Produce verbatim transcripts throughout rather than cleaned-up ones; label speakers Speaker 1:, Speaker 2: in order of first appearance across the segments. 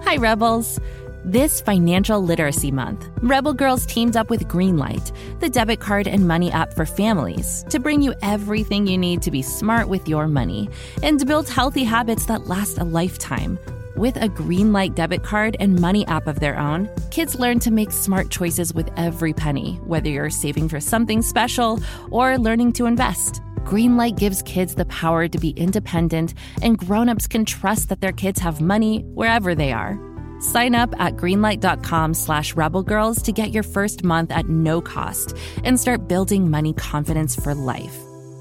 Speaker 1: Hi, Rebels. This Financial Literacy Month, Rebel Girls teamed up with Greenlight, the debit card and money app for families, to bring you everything you need to be smart with your money and to build healthy habits that last a lifetime. With a Greenlight debit card and money app of their own, kids learn to make smart choices with every penny, whether you're saving for something special or learning to invest. Greenlight gives kids the power to be independent, and grown-ups can trust that their kids have money wherever they are. Sign up at greenlight.com slash rebelgirls to get your first month at no cost and start building money confidence for life.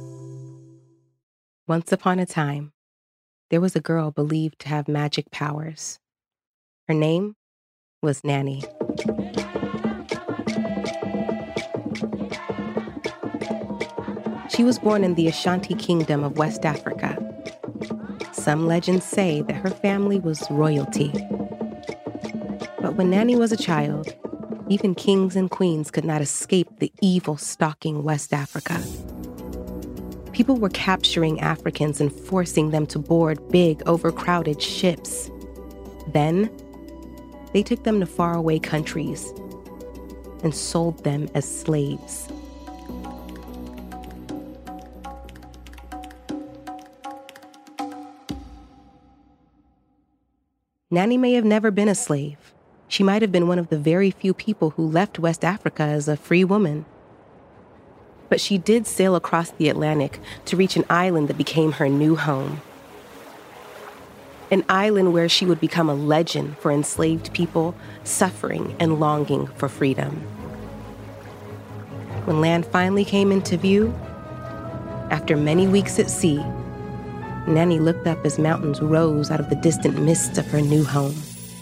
Speaker 2: Once upon a time, there was a girl believed to have magic powers. Her name was Nanny. She was born in the Ashanti Kingdom of West Africa. Some legends say that her family was royalty. But when Nanny was a child, even kings and queens could not escape the evil stalking West Africa. People were capturing Africans and forcing them to board big, overcrowded ships. Then, they took them to faraway countries and sold them as slaves. Nanny may have never been a slave. She might have been one of the very few people who left West Africa as a free woman. But she did sail across the Atlantic to reach an island that became her new home. An island where she would become a legend for enslaved people suffering and longing for freedom. When land finally came into view, after many weeks at sea, Nanny looked up as mountains rose out of the distant mists of her new home.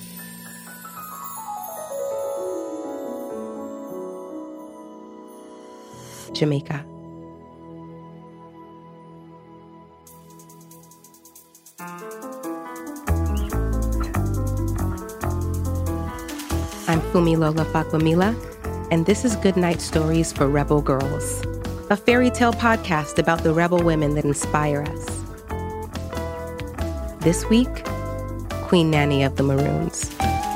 Speaker 2: Jamaica. I'm Fumilola Fakwamila, and this is Goodnight Stories for Rebel Girls, a fairy tale podcast about the rebel women that inspire us. This week, Queen Nanny of the Maroons.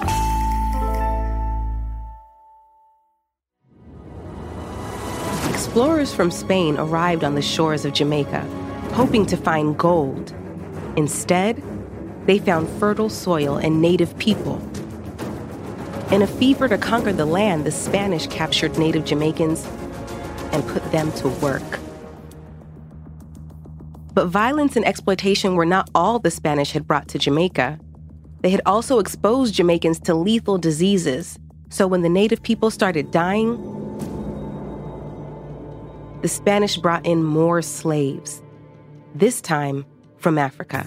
Speaker 2: Explorers from Spain arrived on the shores of Jamaica, hoping to find gold. Instead, they found fertile soil and native people. In a fever to conquer the land, the Spanish captured native Jamaicans and put them to work. But violence and exploitation were not all the Spanish had brought to Jamaica. They had also exposed Jamaicans to lethal diseases. So when the native people started dying, the Spanish brought in more slaves, this time from Africa.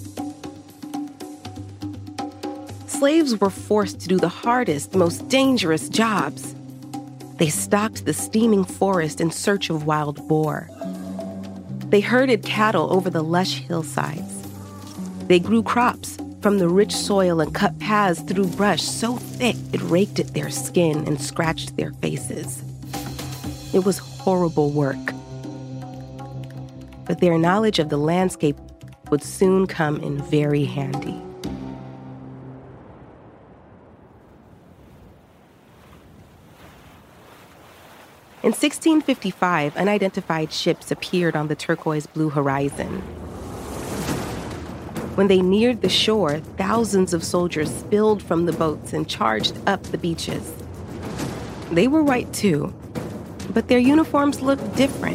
Speaker 2: Slaves were forced to do the hardest, most dangerous jobs. They stalked the steaming forest in search of wild boar. They herded cattle over the lush hillsides. They grew crops from the rich soil and cut paths through brush so thick it raked at their skin and scratched their faces. It was horrible work. But their knowledge of the landscape would soon come in very handy. In sixteen fifty-five, unidentified ships appeared on the turquoise-blue horizon. When they neared the shore, thousands of soldiers spilled from the boats and charged up the beaches. They were white too, but their uniforms looked different.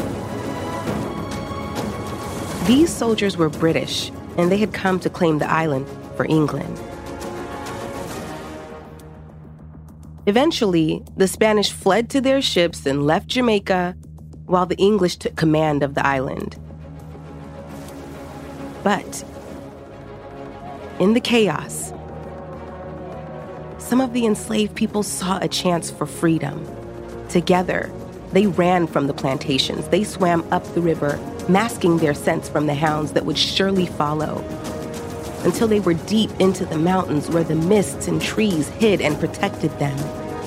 Speaker 2: These soldiers were British, and they had come to claim the island for England. Eventually, the Spanish fled to their ships and left Jamaica, while the English took command of the island. But in the chaos, some of the enslaved people saw a chance for freedom. Together, they ran from the plantations. They swam up the river, masking their scents from the hounds that would surely follow, until they were deep into the mountains where the mists and trees hid and protected them.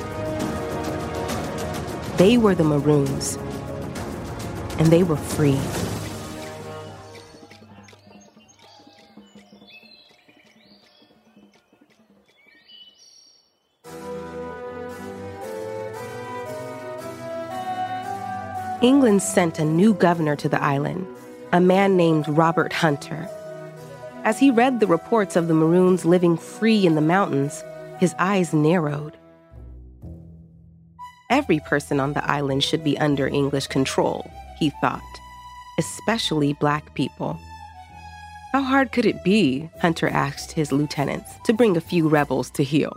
Speaker 2: They were the Maroons, and they were free. England sent a new governor to the island, a man named Robert Hunter. As he read the reports of the Maroons living free in the mountains, his eyes narrowed. Every person on the island should be under English control, he thought, especially Black people. How hard could it be, Hunter asked his lieutenants, to bring a few rebels to heel?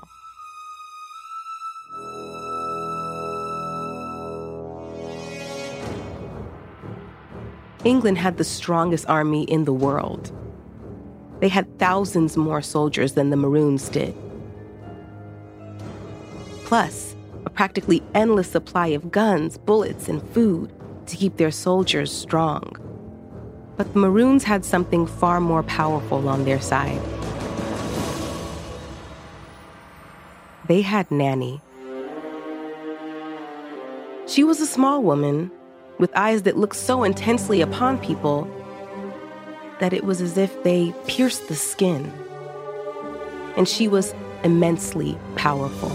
Speaker 2: England had the strongest army in the world. They had thousands more soldiers than the Maroons did. Plus, a practically endless supply of guns, bullets, and food to keep their soldiers strong. But the Maroons had something far more powerful on their side. They had Nanny. She was a small woman with eyes that looked so intensely upon people that it was as if they pierced the skin. And she was immensely powerful.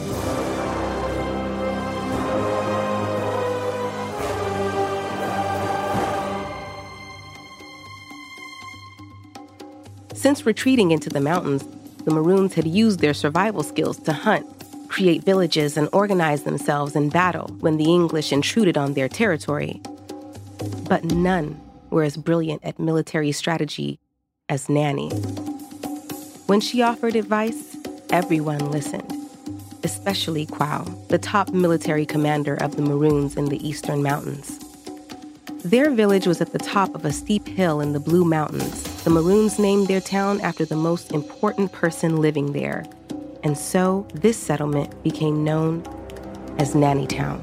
Speaker 2: Since retreating into the mountains, the Maroons had used their survival skills to hunt, create villages, and organize themselves in battle when the English intruded on their territory. But none were as brilliant at military strategy as Nanny. When she offered advice, everyone listened, especially Quao, the top military commander of the Maroons in the Eastern Mountains. Their village was at the top of a steep hill in the Blue Mountains. The Maroons named their town after the most important person living there, and so this settlement became known as Nannytown.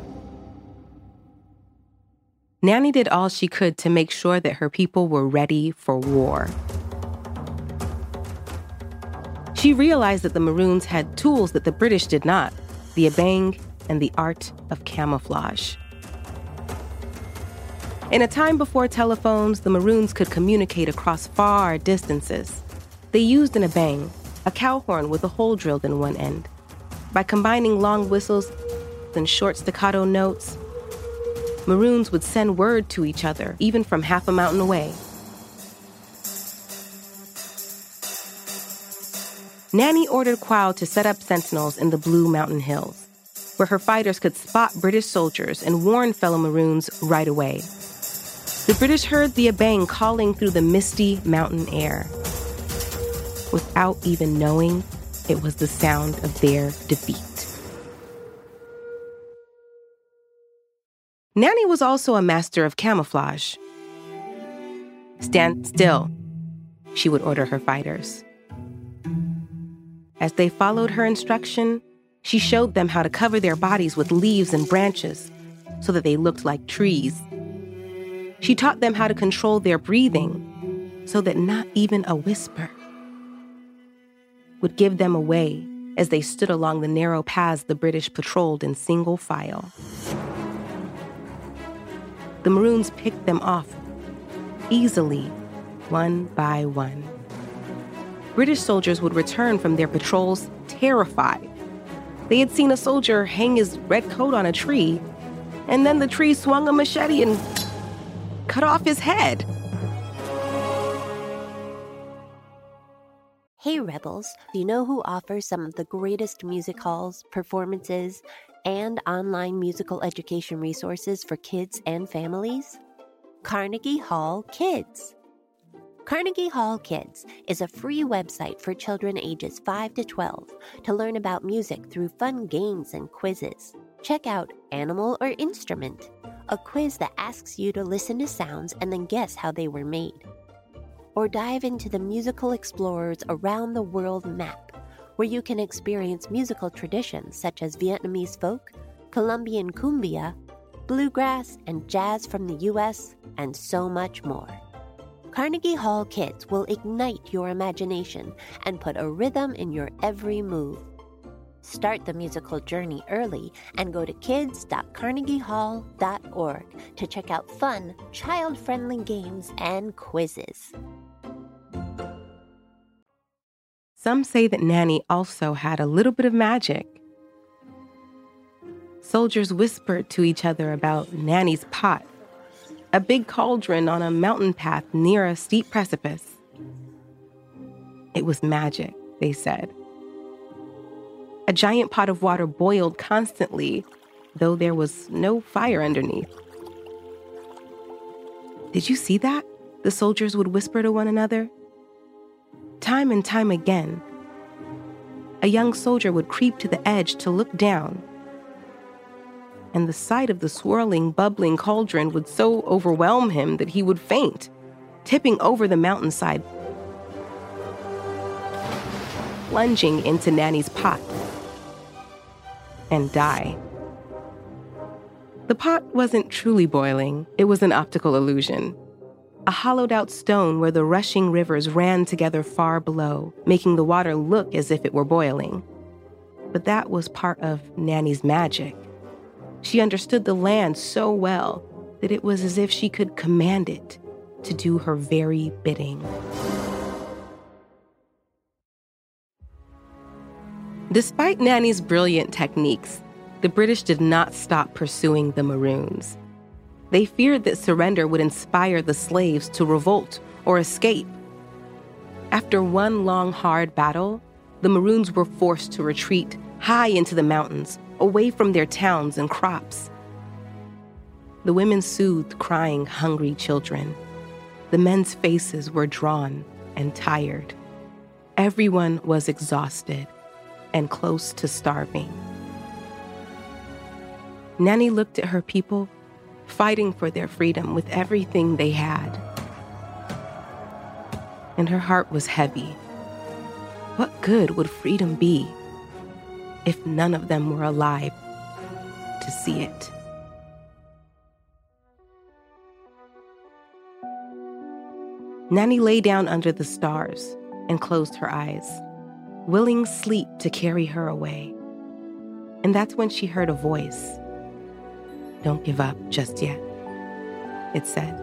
Speaker 2: Nanny did all she could to make sure that her people were ready for war. She realized that the Maroons had tools that the British did not, the abeng and the art of camouflage. In a time before telephones, the Maroons could communicate across far distances. They used an abeng, a cow horn with a hole drilled in one end. By combining long whistles and short staccato notes, Maroons would send word to each other, even from half a mountain away. Nanny ordered Quao to set up sentinels in the Blue Mountain Hills, where her fighters could spot British soldiers and warn fellow Maroons right away. The British heard the abeng calling through the misty mountain air. Without even knowing, it was the sound of their defeat. Nanny was also a master of camouflage. "Stand still," she would order her fighters. As they followed her instruction, she showed them how to cover their bodies with leaves and branches so that they looked like trees. She taught them how to control their breathing so that not even a whisper would give them away as they stood along the narrow paths the British patrolled in single file. The Maroons picked them off easily, one by one. British soldiers would return from their patrols terrified. They had seen a soldier hang his red coat on a tree, and then the tree swung a machete and cut off his head.
Speaker 3: Hey Rebels, do you know who offers some of the greatest music halls, performances, and online musical education resources for kids and families? Carnegie Hall Kids. Carnegie Hall Kids is a free website for children ages five to twelve to learn about music through fun games and quizzes. Check out Animal or Instrument, a quiz that asks you to listen to sounds and then guess how they were made. Or dive into the Musical Explorers Around the World map, where you can experience musical traditions such as Vietnamese folk, Colombian cumbia, bluegrass, and jazz from the U S, and so much more. Carnegie Hall Kids will ignite your imagination and put a rhythm in your every move. Start the musical journey early and go to kids dot carnegie hall dot org to check out fun, child-friendly games and quizzes.
Speaker 2: Some say that Nanny also had a little bit of magic. Soldiers whispered to each other about Nanny's pot a big cauldron on a mountain path near a steep precipice. It was magic, they said. A giant pot of water boiled constantly, though there was no fire underneath. "Did you see that?" the soldiers would whisper to one another. Time and time again, a young soldier would creep to the edge to look down, and the sight of the swirling, bubbling cauldron would so overwhelm him that he would faint, tipping over the mountainside, plunging into Nanny's pot, and die. The pot wasn't truly boiling. It was an optical illusion. A hollowed-out stone where the rushing rivers ran together far below, making the water look as if it were boiling. But that was part of Nanny's magic. She understood the land so well that it was as if she could command it to do her very bidding. Despite Nanny's brilliant techniques, the British did not stop pursuing the Maroons. They feared that surrender would inspire the slaves to revolt or escape. After one long, hard battle, the Maroons were forced to retreat high into the mountains, away from their towns and crops. The women soothed crying, hungry children. The men's faces were drawn and tired. Everyone was exhausted and close to starving. Nanny looked at her people, fighting for their freedom with everything they had. And her heart was heavy. What good would freedom be if none of them were alive to see it? Nanny lay down under the stars and closed her eyes, willing sleep to carry her away. And that's when she heard a voice. "Don't give up just yet," it said.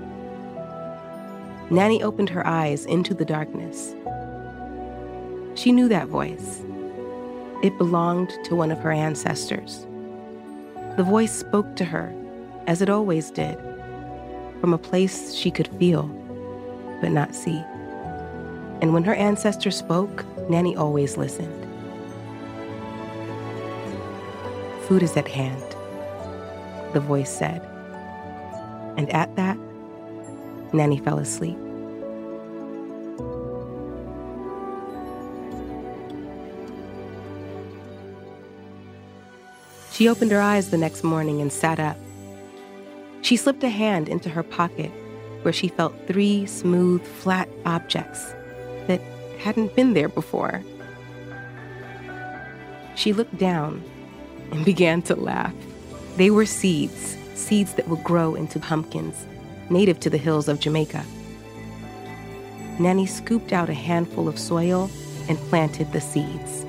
Speaker 2: Nanny opened her eyes into the darkness. She knew that voice. It belonged to one of her ancestors. The voice spoke to her, as it always did, from a place she could feel, but not see. And when her ancestor spoke, Nanny always listened. "Food is at hand," the voice said. And at that, Nanny fell asleep. She opened her eyes the next morning and sat up. She slipped a hand into her pocket where she felt three smooth, flat objects that hadn't been there before. She looked down and began to laugh. They were seeds, seeds that would grow into pumpkins, native to the hills of Jamaica. Nanny scooped out a handful of soil and planted the seeds.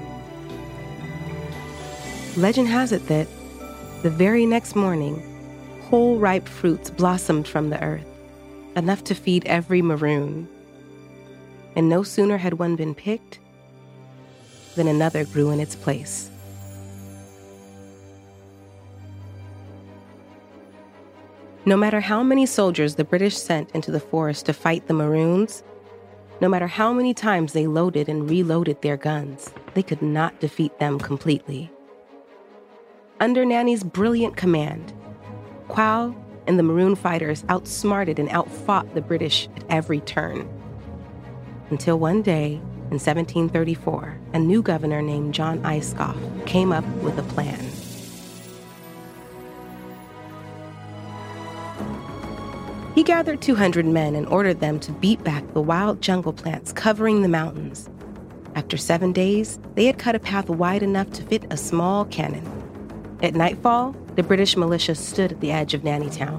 Speaker 2: Legend has it that the very next morning, whole ripe fruits blossomed from the earth, enough to feed every Maroon. And no sooner had one been picked than another grew in its place. No matter how many soldiers the British sent into the forest to fight the Maroons, no matter how many times they loaded and reloaded their guns, they could not defeat them completely. Under Nanny's brilliant command, Quow and the Maroon fighters outsmarted and outfought the British at every turn. Until one day, in seventeen thirty-four, a new governor named John Ayscough came up with a plan. He gathered two hundred men and ordered them to beat back the wild jungle plants covering the mountains. After seven days, they had cut a path wide enough to fit a small cannon. At nightfall, the British militia stood at the edge of Nannytown.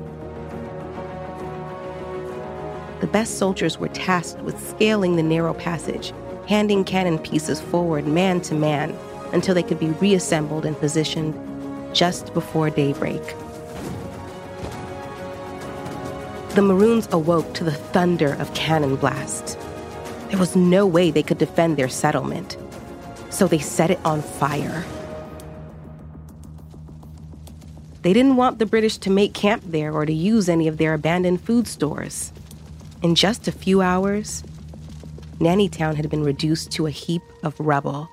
Speaker 2: The best soldiers were tasked with scaling the narrow passage, handing cannon pieces forward man to man until they could be reassembled and positioned just before daybreak. The Maroons awoke to the thunder of cannon blasts. There was no way they could defend their settlement, so they set it on fire. They didn't want the British to make camp there or to use any of their abandoned food stores. In just a few hours, Nannytown had been reduced to a heap of rubble.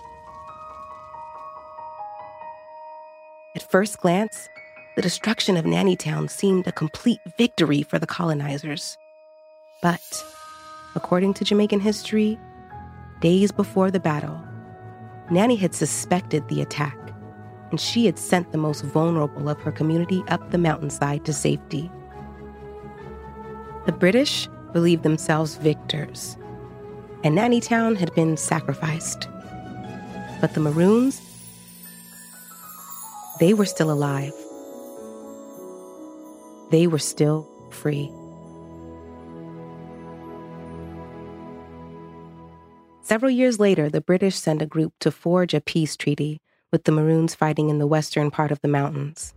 Speaker 2: At first glance, the destruction of Nannytown seemed a complete victory for the colonizers. But, according to Jamaican history, days before the battle, Nanny had suspected the attack, and she had sent the most vulnerable of her community up the mountainside to safety. The British believed themselves victors, and Nannytown had been sacrificed. But the Maroons, they were still alive. They were still free. Several years later, the British sent a group to forge a peace treaty with the Maroons fighting in the western part of the mountains.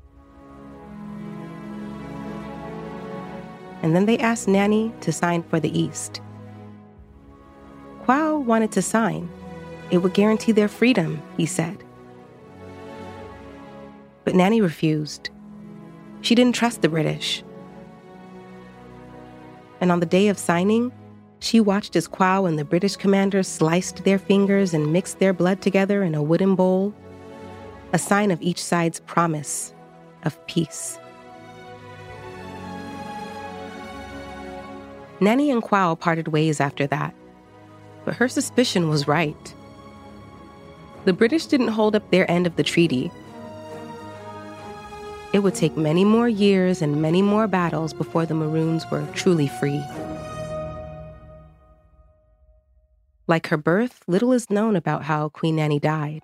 Speaker 2: And then they asked Nanny to sign for the East. Quao wanted to sign. It would guarantee their freedom, he said. But Nanny refused. She didn't trust the British. And on the day of signing, she watched as Quao and the British commanders sliced their fingers and mixed their blood together in a wooden bowl, a sign of each side's promise of peace. Nanny and Quao parted ways after that, but her suspicion was right. The British didn't hold up their end of the treaty. It would take many more years and many more battles before the Maroons were truly free. Like her birth, little is known about how Queen Nanny died.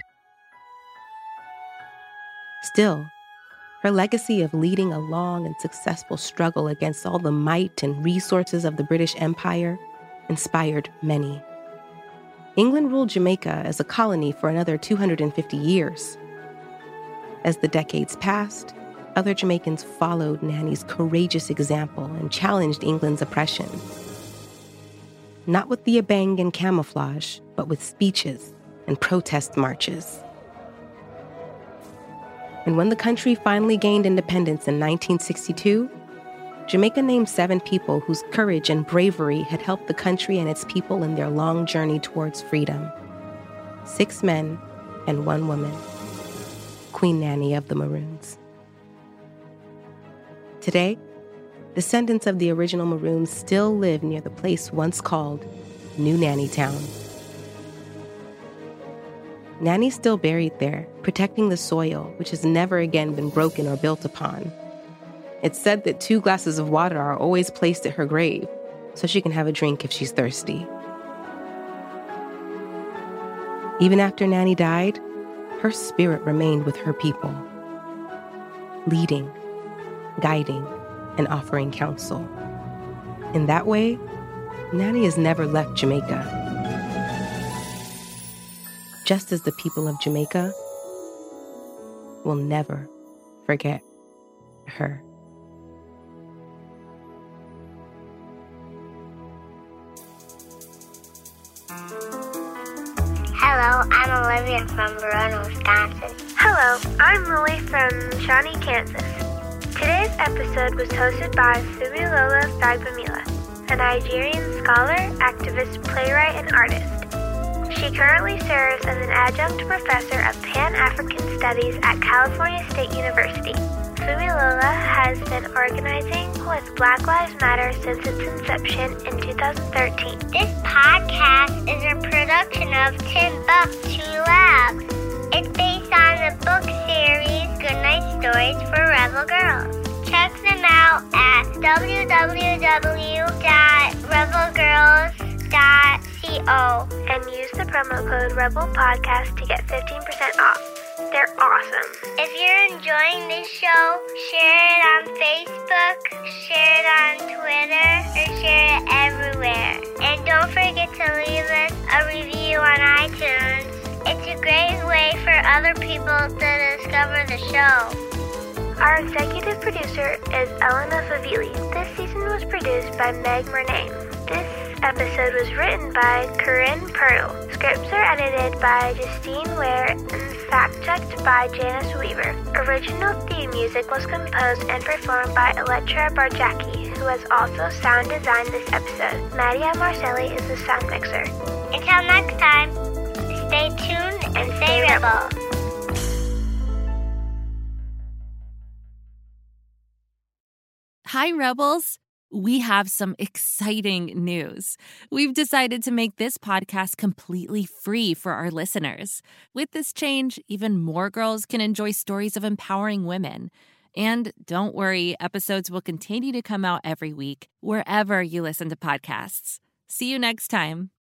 Speaker 2: Still, her legacy of leading a long and successful struggle against all the might and resources of the British Empire inspired many. England ruled Jamaica as a colony for another two hundred fifty years. As the decades passed, other Jamaicans followed Nanny's courageous example and challenged England's oppression. Not with the abang and camouflage, but with speeches and protest marches. And when the country finally gained independence in nineteen sixty-two, Jamaica named seven people whose courage and bravery had helped the country and its people in their long journey towards freedom. Six men and one woman, Queen Nanny of the Maroons. Today, descendants of the original Maroons still live near the place once called New Nannytown. Nanny's still buried there, protecting the soil, which has never again been broken or built upon. It's said that two glasses of water are always placed at her grave, so she can have a drink if she's thirsty. Even after Nanny died, her spirit remained with her people, leading, guiding, and offering counsel. In that way, Nanny has never left Jamaica. Just as the people of Jamaica will never forget her.
Speaker 4: Hello, I'm Olivia from Verona, Wisconsin.
Speaker 5: Hello, I'm Lily from Shawnee, Kansas. Today's episode was hosted by Fumilola Dagbamila, a Nigerian scholar, activist, playwright, and artist. She currently serves as an adjunct professor of Pan-African Studies at California State University. Fumilola has been organizing with Black Lives Matter since its inception in two thousand thirteen.
Speaker 4: This podcast is a production of Timbuktu Labs. It's based on the book series Goodnight Stories for Rebel Girls. Check them out at w w w dot rebel girls dot co
Speaker 5: and use the promo code REBELPODCAST to get fifteen percent off. They're awesome.
Speaker 4: If you're enjoying this show, share it on Facebook, share it on Twitter, or share it everywhere. And don't forget to leave us a review on iTunes. It's a great way for other people to discover the show.
Speaker 5: Our executive producer is Elena Favili. This season was produced by Meg Murnane. This episode was written by Corinne Pertle. Scripts are edited by Justine Ware and fact-checked by Janice Weaver. Original theme music was composed and performed by Elettra Barjacki, who has also sound designed this episode. Madia Marcelli is the sound mixer.
Speaker 4: Until next time, stay tuned and stay rebel.
Speaker 1: Hi, Rebels. We have some exciting news. We've decided to make this podcast completely free for our listeners. With this change, even more girls can enjoy stories of empowering women. And don't worry, episodes will continue to come out every week, wherever you listen to podcasts. See you next time.